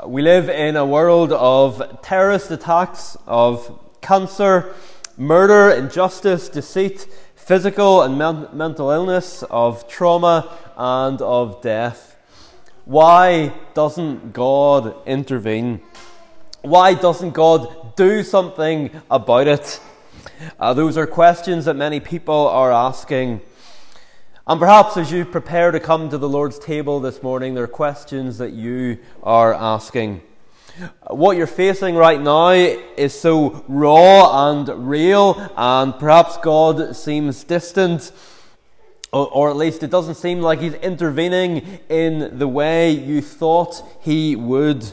We live in a world of terrorist attacks, of cancer, murder, injustice, deceit, physical and mental illness, of trauma and of death. Why doesn't God intervene? Why doesn't God do something about it? Those are questions that many people are asking. And perhaps as you prepare to come to the Lord's table this morning, there are questions that you are asking. What you're facing right now is so raw and real, and perhaps God seems distant, or at least it doesn't seem like He's intervening in the way you thought He would.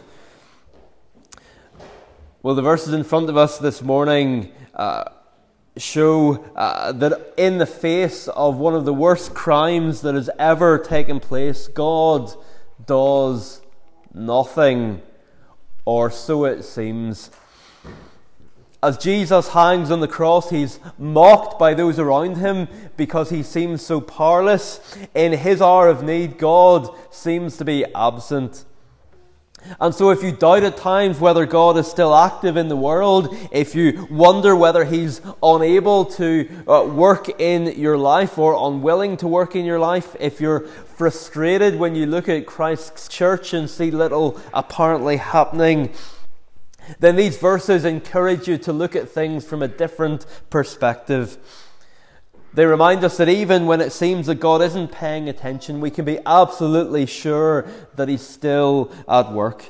Well, the verses in front of us this morning show that in the face of one of the worst crimes that has ever taken place, God does nothing, or so it seems. As Jesus hangs on the cross, He's mocked by those around Him because He seems so powerless. In His hour of need, God seems to be absent. And so if you doubt at times whether God is still active in the world, if you wonder whether He's unable to work in your life or unwilling to work in your life, if you're frustrated when you look at Christ's church and see little apparently happening, then these verses encourage you to look at things from a different perspective. They remind us that even when it seems that God isn't paying attention, we can be absolutely sure that He's still at work.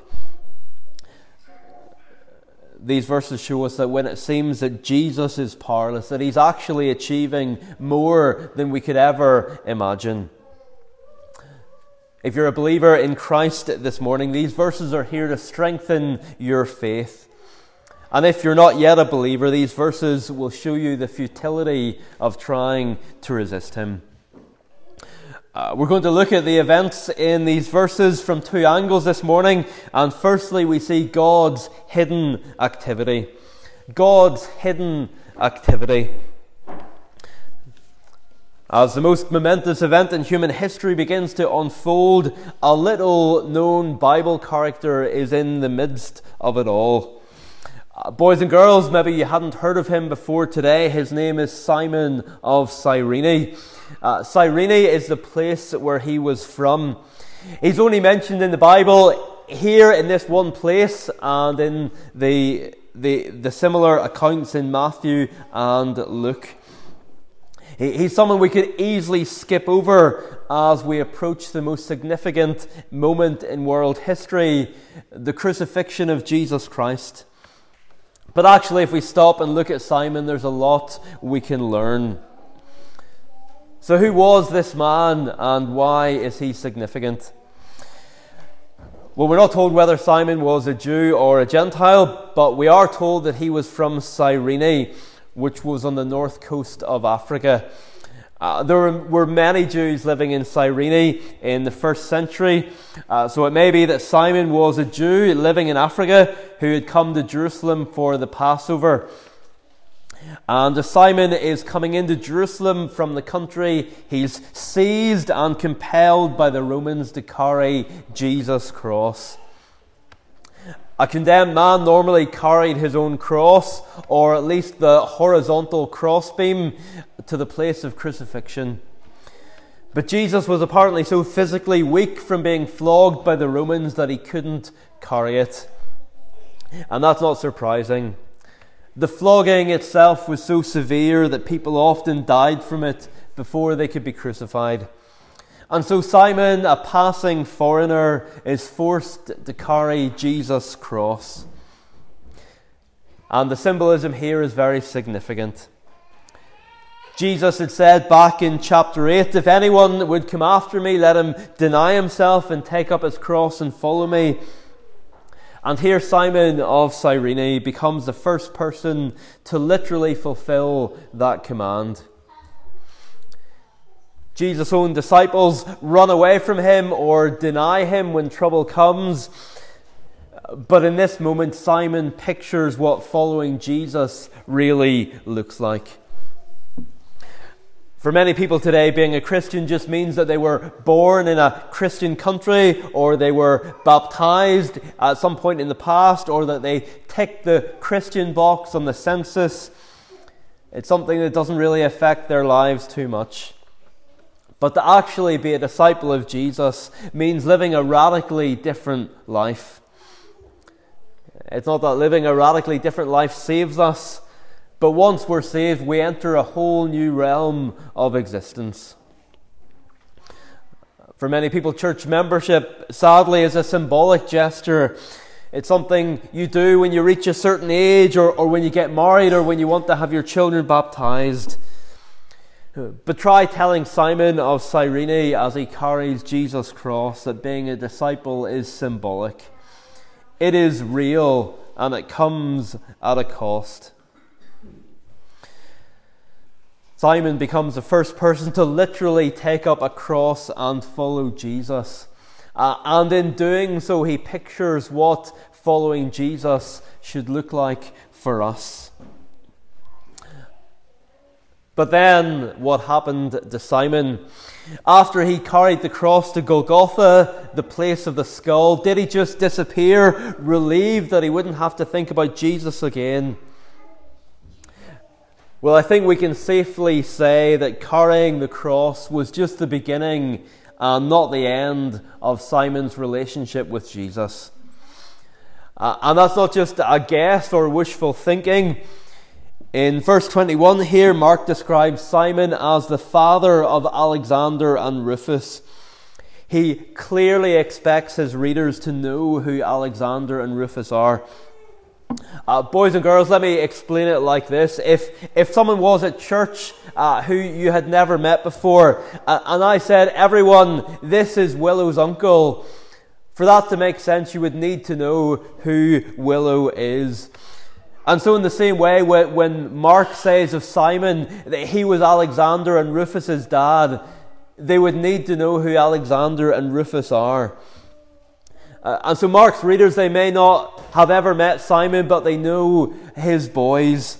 These verses show us that when it seems that Jesus is powerless, that He's actually achieving more than we could ever imagine. If you're a believer in Christ this morning, these verses are here to strengthen your faith. And if you're not yet a believer, these verses will show you the futility of trying to resist Him. We're going to look at the events in these verses from two angles this morning. And firstly, we see God's hidden activity. God's hidden activity. As the most momentous event in human history begins to unfold, a little-known Bible character is in the midst of it all. Boys and girls, maybe you hadn't heard of him before today. His name is Simon of Cyrene. Cyrene is the place where he was from. He's only mentioned in the Bible here in this one place and in the similar accounts in Matthew and Luke. He's someone we could easily skip over as we approach the most significant moment in world history, the crucifixion of Jesus Christ. But actually, if we stop and look at Simon, there's a lot we can learn. So who was this man and why is he significant? Well, we're not told whether Simon was a Jew or a Gentile, but we are told that he was from Cyrene, which was on the north coast of Africa. There were many Jews living in Cyrene in the first century, so it may be that Simon was a Jew living in Africa who had come to Jerusalem for the Passover. And as Simon is coming into Jerusalem from the country, he's seized and compelled by the Romans to carry Jesus' cross. A condemned man normally carried his own cross, or at least the horizontal crossbeam, to the place of crucifixion. But Jesus was apparently so physically weak from being flogged by the Romans that he couldn't carry it. And that's not surprising. The flogging itself was so severe that people often died from it before they could be crucified. And so Simon, a passing foreigner, is forced to carry Jesus' cross. And the symbolism here is very significant. Jesus had said back in chapter 8, if anyone would come after me, let him deny himself and take up his cross and follow me. And here Simon of Cyrene becomes the first person to literally fulfill that command. Jesus' own disciples run away from him or deny him when trouble comes. But in this moment, Simon pictures what following Jesus really looks like. For many people today, being a Christian just means that they were born in a Christian country, or they were baptized at some point in the past, or that they ticked the Christian box on the census. It's something that doesn't really affect their lives too much. But to actually be a disciple of Jesus means living a radically different life. It's not that living a radically different life saves us, but once we're saved, we enter a whole new realm of existence. For many people, church membership, sadly, is a symbolic gesture. It's something you do when you reach a certain age, or when you get married, or when you want to have your children baptized. But try telling Simon of Cyrene as he carries Jesus' cross that being a disciple is symbolic. It is real, and it comes at a cost. Simon becomes the first person to literally take up a cross and follow Jesus. And in doing so, he pictures what following Jesus should look like for us. But then, what happened to Simon? After he carried the cross to Golgotha, the place of the skull, did he just disappear, relieved that he wouldn't have to think about Jesus again? Well, I think we can safely say that carrying the cross was just the beginning and not the end of Simon's relationship with Jesus. And that's not just a guess or wishful thinking. In verse 21 here, Mark describes Simon as the father of Alexander and Rufus. He clearly expects his readers to know who Alexander and Rufus are. Boys and girls, let me explain it like this. If someone was at church who you had never met before, and I said, everyone, this is Willow's uncle, for that to make sense, you would need to know who Willow is. And so in the same way, when Mark says of Simon that he was Alexander and Rufus's dad, they would need to know who Alexander and Rufus are. And so Mark's readers, they may not have ever met Simon, but they know his boys.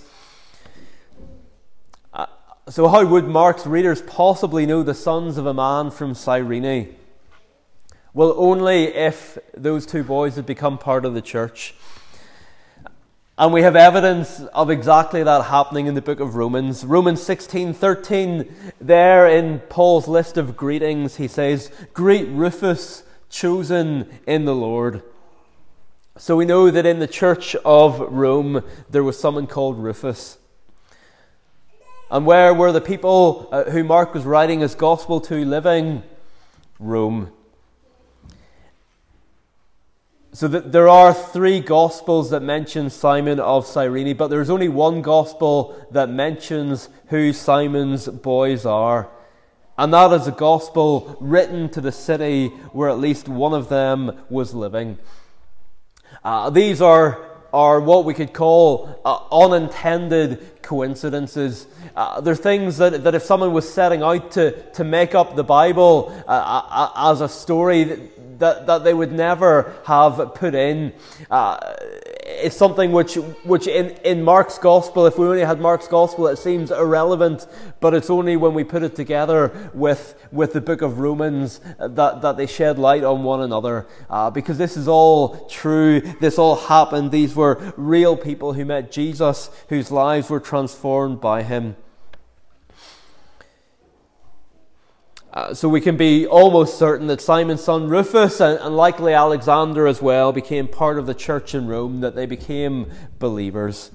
So how would Mark's readers possibly know the sons of a man from Cyrene? Well, only if those two boys had become part of the church. And we have evidence of exactly that happening in the book of Romans. Romans 16:13, there in Paul's list of greetings, he says, "Greet Rufus, chosen in the Lord." So we know that in the church of Rome, there was someone called Rufus. And where were the people who Mark was writing his gospel to living? Rome. So there are three gospels that mention Simon of Cyrene, but there's only one gospel that mentions who Simon's boys are. And that is a gospel written to the city where at least one of them was living. These are what we could call unintended coincidences. They're things that if someone was setting out to make up the Bible as a story that they would never have put in. It's something which in Mark's Gospel, if we only had Mark's Gospel, it seems irrelevant, but it's only when we put it together with the book of Romans that they shed light on one another. Because this is all true, this all happened, these were real people who met Jesus, whose lives were transformed by him. So we can be almost certain that Simon's son Rufus, and likely Alexander as well, became part of the church in Rome, that they became believers.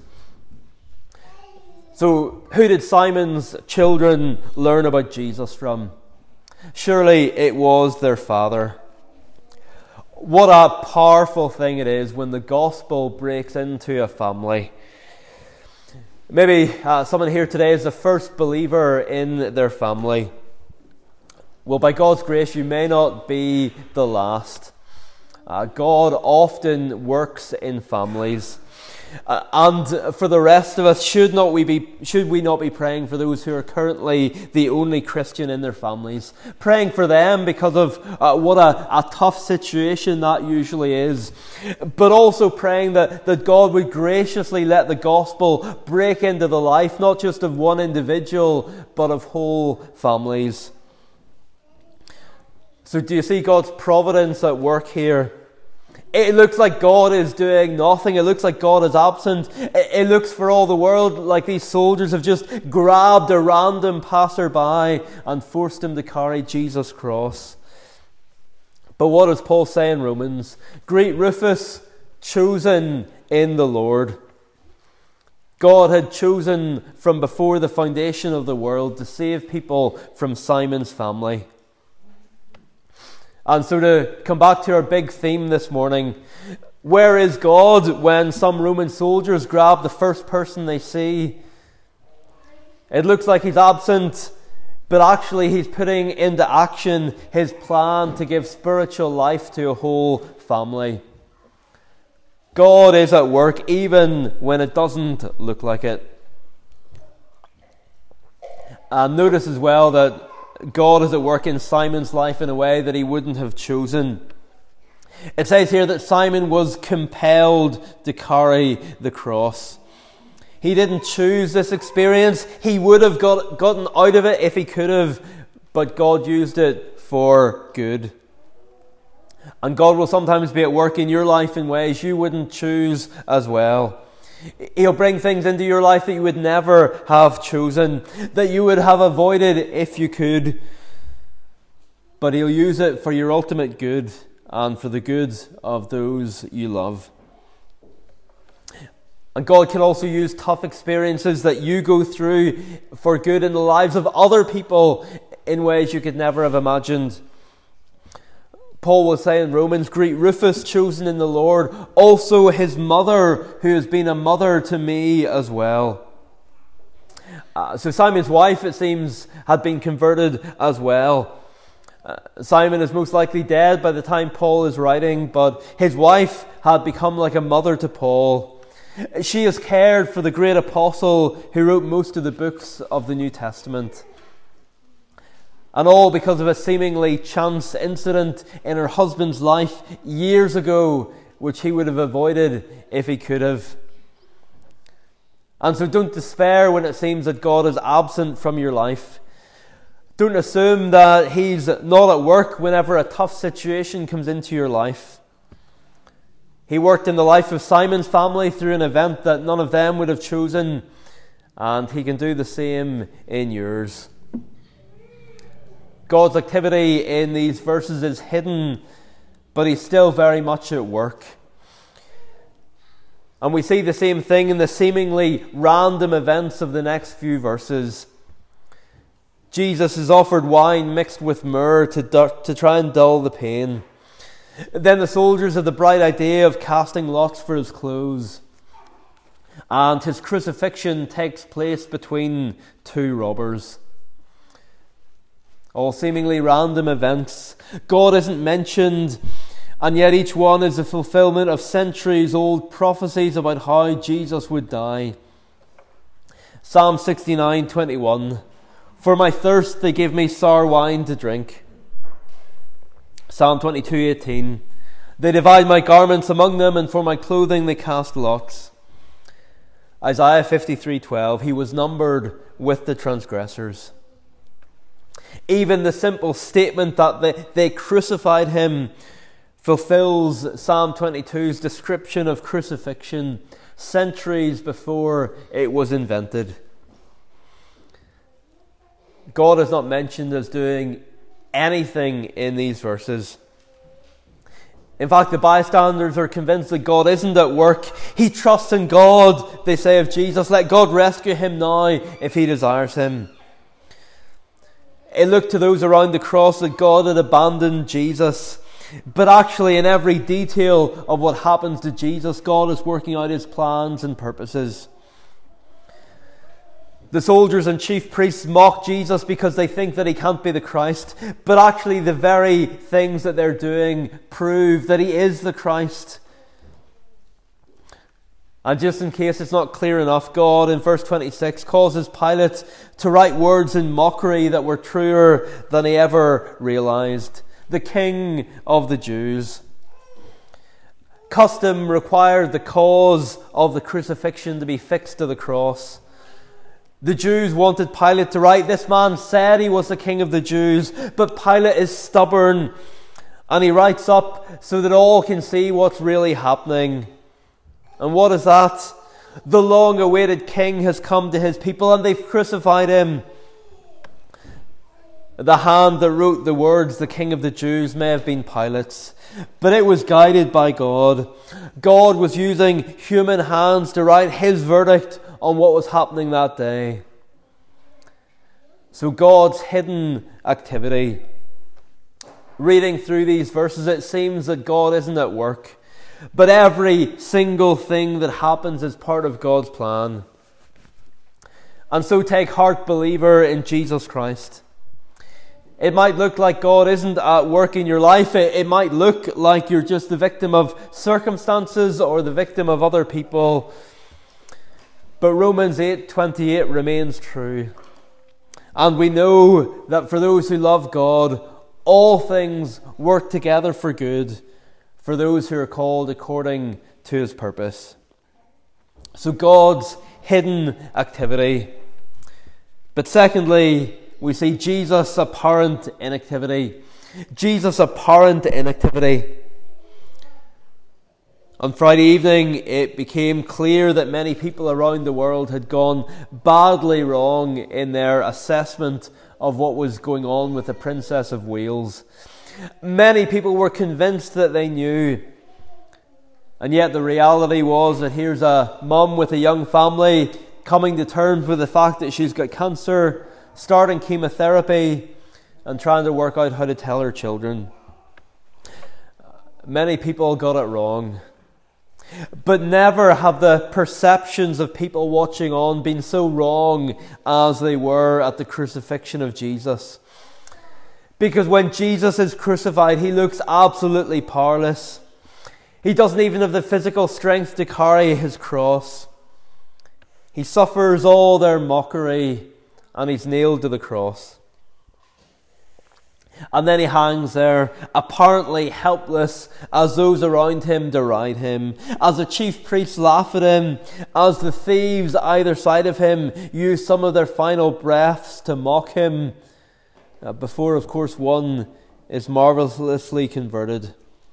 So who did Simon's children learn about Jesus from? Surely it was their father. What a powerful thing it is when the gospel breaks into a family. Maybe someone here today is the first believer in their family. Well, by God's grace, you may not be the last. God often works in families. And for the rest of us, should we not be praying for those who are currently the only Christian in their families? Praying for them because of what a tough situation that usually is. But also praying that God would graciously let the gospel break into the life, not just of one individual, but of whole families. So do you see God's providence at work here? It looks like God is doing nothing. It looks like God is absent. It looks for all the world like these soldiers have just grabbed a random passerby and forced him to carry Jesus' cross. But what does Paul say in Romans? Greet Rufus, chosen in the Lord. God had chosen from before the foundation of the world to save people from Simon's family. And so to come back to our big theme this morning, where is God when some Roman soldiers grab the first person they see? It looks like he's absent, but actually he's putting into action his plan to give spiritual life to a whole family. God is at work even when it doesn't look like it. And notice as well that God is at work in Simon's life in a way that he wouldn't have chosen. It says here that Simon was compelled to carry the cross. He didn't choose this experience. He would have gotten out of it if he could have, but God used it for good. And God will sometimes be at work in your life in ways you wouldn't choose as well. He'll bring things into your life that you would never have chosen, that you would have avoided if you could. But he'll use it for your ultimate good and for the good of those you love. And God can also use tough experiences that you go through for good in the lives of other people in ways you could never have imagined. Paul will say in Romans, greet Rufus, chosen in the Lord, also his mother, who has been a mother to me as well. So Simon's wife, it seems, had been converted as well. Simon is most likely dead by the time Paul is writing, but his wife had become like a mother to Paul. She has cared for the great apostle who wrote most of the books of the New Testament. And all because of a seemingly chance incident in her husband's life years ago, which he would have avoided if he could have. And so don't despair when it seems that God is absent from your life. Don't assume that he's not at work whenever a tough situation comes into your life. He worked in the life of Simon's family through an event that none of them would have chosen, and he can do the same in yours. God's activity in these verses is hidden, but he's still very much at work. And we see the same thing in the seemingly random events of the next few verses. Jesus is offered wine mixed with myrrh to try and dull the pain. Then the soldiers have the bright idea of casting lots for his clothes. And his crucifixion takes place between two robbers. All seemingly random events. God isn't mentioned, and yet each one is a fulfillment of centuries-old prophecies about how Jesus would die. Psalm 69:21. For my thirst they give me sour wine to drink. Psalm 22:18. They divide my garments among them, and for my clothing they cast lots. Isaiah 53:12. He was numbered with the transgressors. Even the simple statement that they crucified him fulfills Psalm 22's description of crucifixion centuries before it was invented. God is not mentioned as doing anything in these verses. In fact, the bystanders are convinced that God isn't at work. He trusts in God, they say of Jesus. Let God rescue him now if he desires him. It looked to those around the cross that God had abandoned Jesus. But actually, in every detail of what happens to Jesus, God is working out his plans and purposes. The soldiers and chief priests mock Jesus because they think that he can't be the Christ. But actually, the very things that they're doing prove that he is the Christ. And just in case it's not clear enough, God in verse 26 causes Pilate to write words in mockery that were truer than he ever realized. The King of the Jews. Custom required the cause of the crucifixion to be fixed to the cross. The Jews wanted Pilate to write, "This man said he was the King of the Jews," but Pilate is stubborn, and he writes up so that all can see what's really happening. And what is that? The long-awaited king has come to his people, and they've crucified him. The hand that wrote the words, "the King of the Jews," may have been Pilate's, but it was guided by God. God was using human hands to write his verdict on what was happening that day. So God's hidden activity. Reading through these verses, it seems that God isn't at work, but every single thing that happens is part of God's plan. And so take heart, believer, in Jesus Christ. It might look like God isn't at work in your life. It might look like you're just the victim of circumstances or the victim of other people. But Romans 8:28 remains true. And we know that for those who love God, all things work together for good, for those who are called according to his purpose. So God's hidden activity. But secondly, we see Jesus' apparent inactivity. Jesus' apparent inactivity. On Friday evening, it became clear that many people around the world had gone badly wrong in their assessment of what was going on with the Princess of Wales. Many people were convinced that they knew. And yet the reality was that here's a mum with a young family coming to terms with the fact that she's got cancer, starting chemotherapy, and trying to work out how to tell her children. Many people got it wrong. But never have the perceptions of people watching on been so wrong as they were at the crucifixion of Jesus. Because when Jesus is crucified, he looks absolutely powerless. He doesn't even have the physical strength to carry his cross. He suffers all their mockery, and he's nailed to the cross. And then he hangs there, apparently helpless, as those around him deride him, as the chief priests laugh at him, as the thieves either side of him use some of their final breaths to mock him, before, of course, one is marvelously converted.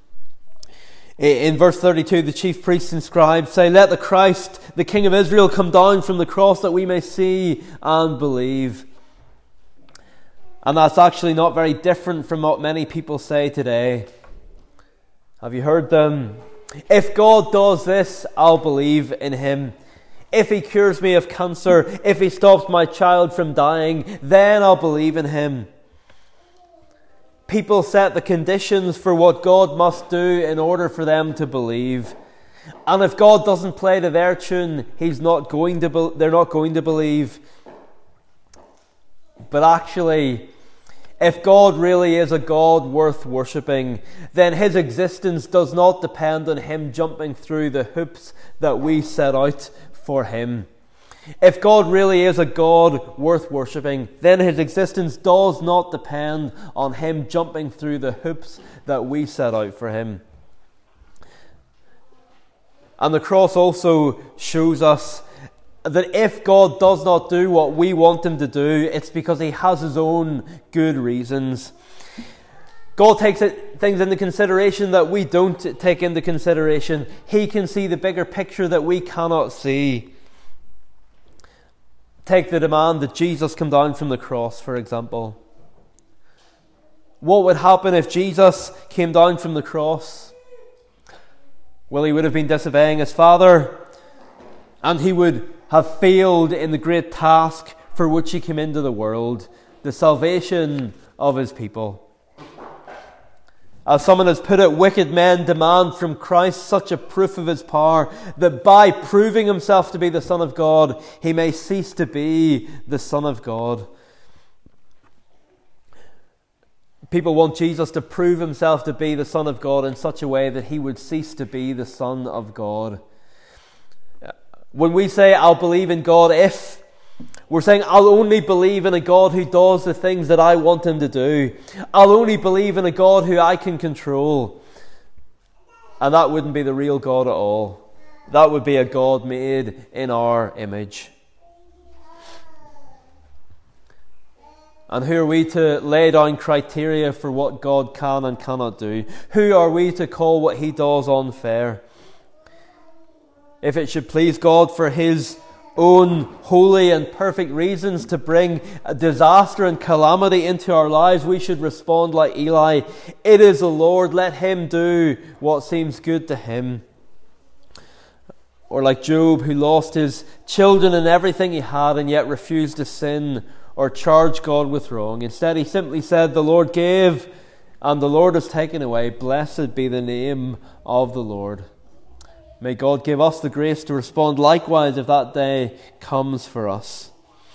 In verse 32, the chief priests and scribes say, "Let the Christ, the King of Israel, come down from the cross that we may see and believe." And that's actually not very different from what many people say today. Have you heard them? If God does this, I'll believe in him. If he cures me of cancer, if he stops my child from dying, then I'll believe in him. People set the conditions for what God must do in order for them to believe. And if God doesn't play to their tune, they're not going to believe. But actually, if God really is a God worth worshipping, then his existence does not depend on him jumping through the hoops that we set out for him. If God really is a God worth worshipping, then his existence does not depend on him jumping through the hoops that we set out for him. And the cross also shows us that if God does not do what we want him to do, it's because he has his own good reasons. God takes things into consideration that we don't take into consideration. He can see the bigger picture that we cannot see. Take the demand that Jesus come down from the cross, for example. What would happen if Jesus came down from the cross? Well, he would have been disobeying his Father, and he would have failed in the great task for which he came into the world, the salvation of his people. As someone has put it, wicked men demand from Christ such a proof of his power that by proving himself to be the Son of God, he may cease to be the Son of God. People want Jesus to prove himself to be the Son of God in such a way that he would cease to be the Son of God. When we say, I'll believe in God if, we're saying, I'll only believe in a God who does the things that I want him to do. I'll only believe in a God who I can control. And that wouldn't be the real God at all. That would be a God made in our image. And who are we to lay down criteria for what God can and cannot do? Who are we to call what he does unfair? If it should please God for his own holy and perfect reasons to bring a disaster and calamity into our lives, we should respond like Eli. It is the Lord, let him do what seems good to him. Or like Job, who lost his children and everything he had and yet refused to sin or charge God with wrong. Instead, he simply said, the Lord gave and the Lord has taken away. Blessed be the name of the Lord. May God give us the grace to respond likewise if that day comes for us.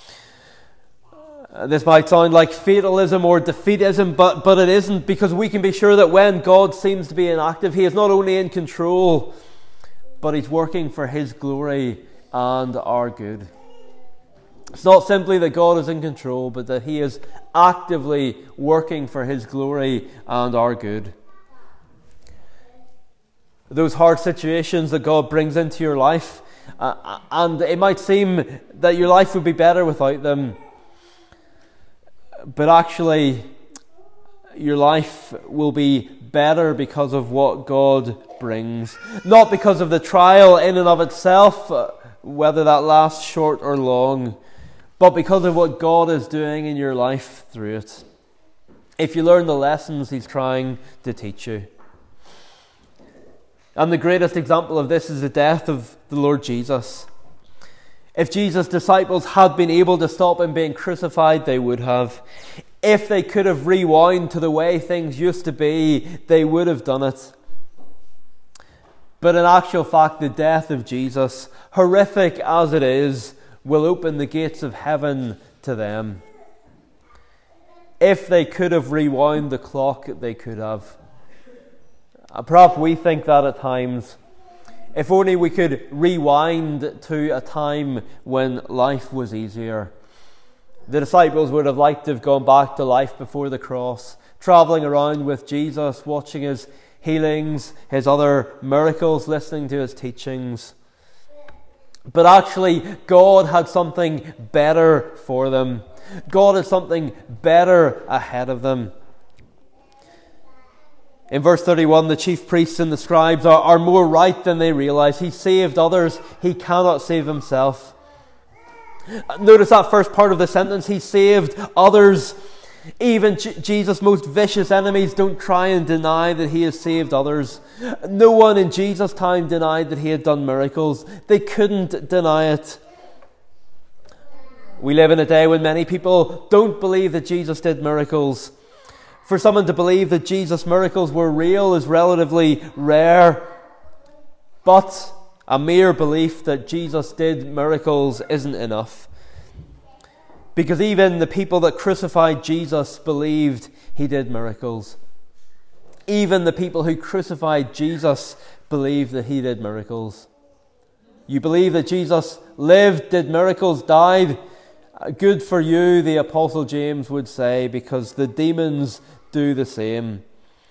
This might sound like fatalism or defeatism, but it isn't, because we can be sure that when God seems to be inactive, he is not only in control, but he's working for his glory and our good. It's not simply that God is in control, but that he is actively working for his glory and our good. Those hard situations that God brings into your life, and it might seem that your life would be better without them, but actually your life will be better because of what God brings. Not because of the trial in and of itself, whether that lasts short or long, but because of what God is doing in your life through it. If you learn the lessons he's trying to teach you. And the greatest example of this is the death of the Lord Jesus. If Jesus' disciples had been able to stop him being crucified, they would have. If they could have rewound to the way things used to be, they would have done it. But in actual fact, the death of Jesus, horrific as it is, will open the gates of heaven to them. If they could have rewound the clock, they could have. Perhaps we think that at times. If only we could rewind to a time when life was easier. The disciples would have liked to have gone back to life before the cross, travelling around with Jesus, watching his healings, his other miracles, listening to his teachings. But actually, God had something better for them. God had something better ahead of them. In verse 31, the chief priests and the scribes are more right than they realize. He saved others. He cannot save himself. Notice that first part of the sentence. He saved others. Even Jesus' most vicious enemies don't try and deny that he has saved others. No one in Jesus' time denied that he had done miracles. They couldn't deny it. We live in a day when many people don't believe that Jesus did miracles. For someone to believe that Jesus' miracles were real is relatively rare. But a mere belief that Jesus did miracles isn't enough. Because even the people that crucified Jesus believed he did miracles. Even the people who crucified Jesus believed that he did miracles. You believe that Jesus lived, did miracles, died? Good for you, the Apostle James would say, because the demons do the same.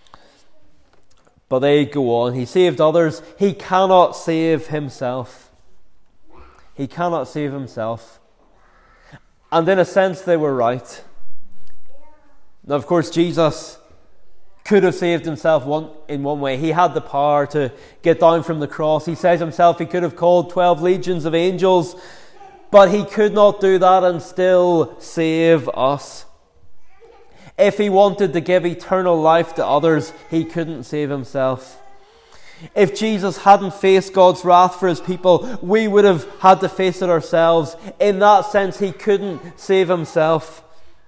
But they go on. He saved others. He cannot save himself. He cannot save himself. And in a sense, they were right. Now, of course, Jesus could have saved himself in one way. He had the power to get down from the cross. He says himself he could have called 12 legions of angels, but he could not do that and still save us. If he wanted to give eternal life to others, he couldn't save himself. If Jesus hadn't faced God's wrath for his people, we would have had to face it ourselves. In that sense, he couldn't save himself.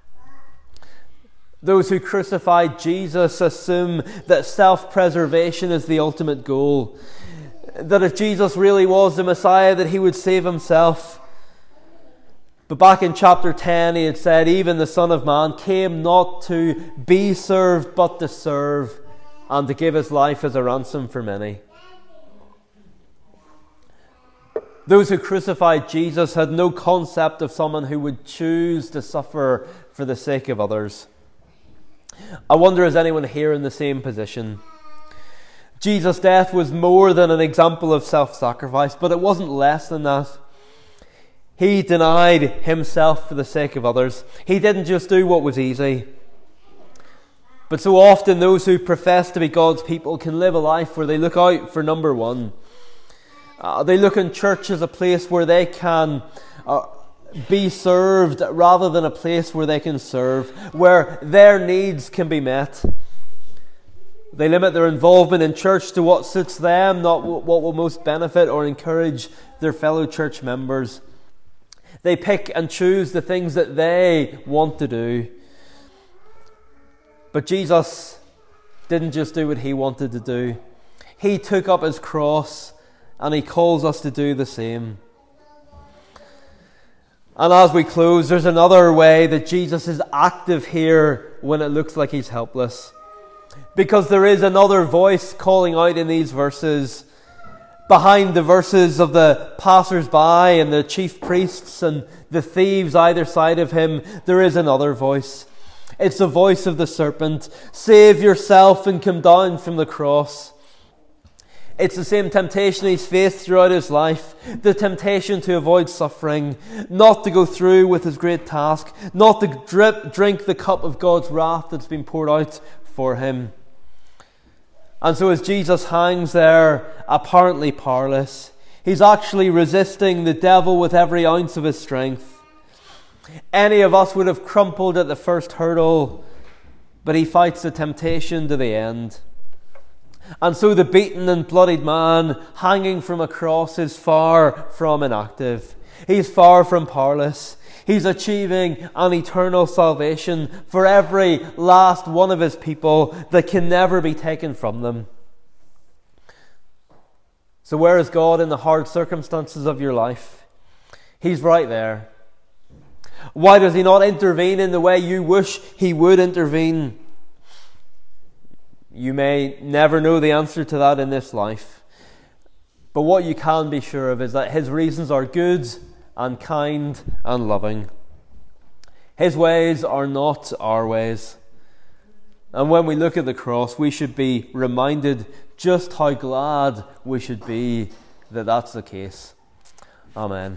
Those who crucified Jesus assume that self-preservation is the ultimate goal. That if Jesus really was the Messiah, that he would save himself. But back in chapter 10, he had said, even the Son of Man came not to be served, but to serve, and to give his life as a ransom for many. Those who crucified Jesus had no concept of someone who would choose to suffer for the sake of others. I wonder, is anyone here in the same position? Jesus' death was more than an example of self-sacrifice, but it wasn't less than that. He denied himself for the sake of others. He didn't just do what was easy. But so often those who profess to be God's people can live a life where they look out for number one. They look in church as a place where they can be served rather than a place where they can serve, where their needs can be met. They limit their involvement in church to what suits them, not what will most benefit or encourage their fellow church members. They pick and choose the things that they want to do. But Jesus didn't just do what he wanted to do. He took up his cross, and he calls us to do the same. And as we close, there's another way that Jesus is active here when it looks like he's helpless. Because there is another voice calling out in these verses. Behind the verses of the passers-by and the chief priests and the thieves either side of him, there is another voice. It's the voice of the serpent. Save yourself and come down from the cross. It's the same temptation he's faced throughout his life. The temptation to avoid suffering, not to go through with his great task, not to drink the cup of God's wrath that's been poured out for him. And so as Jesus hangs there, apparently powerless, he's actually resisting the devil with every ounce of his strength. Any of us would have crumpled at the first hurdle, but he fights the temptation to the end. And so the beaten and bloodied man hanging from a cross is far from inactive. He's far from powerless. He's achieving an eternal salvation for every last one of his people that can never be taken from them. So where is God in the hard circumstances of your life? He's right there. Why does he not intervene in the way you wish he would intervene? You may never know the answer to that in this life. But what you can be sure of is that his reasons are good and kind and loving. His ways are not our ways. And when we look at the cross, we should be reminded just how glad we should be that that's the case. Amen.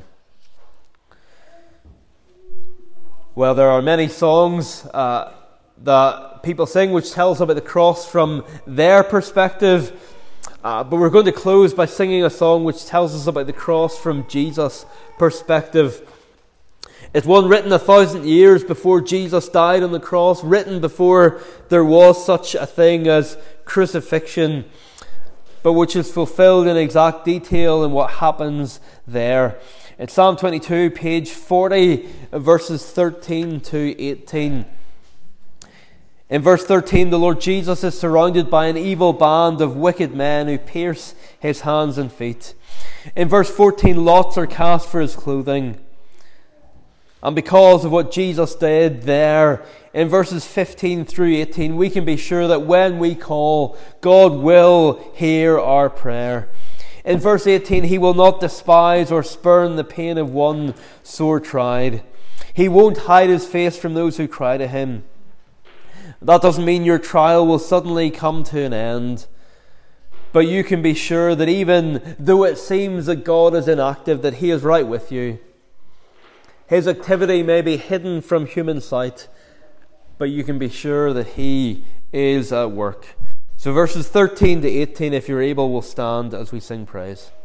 Well, there are many songs that people sing which tell us about the cross from their perspective. But we're going to close by singing a song which tells us about the cross from Jesus' perspective. It's one written 1,000 years before Jesus died on the cross, written before there was such a thing as crucifixion, but which is fulfilled in exact detail in what happens there. It's Psalm 22, page 40, verses 13 to 18. In verse 13, the Lord Jesus is surrounded by an evil band of wicked men who pierce his hands and feet. In verse 14, lots are cast for his clothing. And because of what Jesus did there, in verses 15 through 18, we can be sure that when we call, God will hear our prayer. In verse 18, he will not despise or spurn the pain of one sore tried. He won't hide his face from those who cry to him. That doesn't mean your trial will suddenly come to an end. But you can be sure that even though it seems that God is inactive, that he is right with you. His activity may be hidden from human sight, but you can be sure that he is at work. So verses 13 to 18, if you're able, will stand as we sing praise.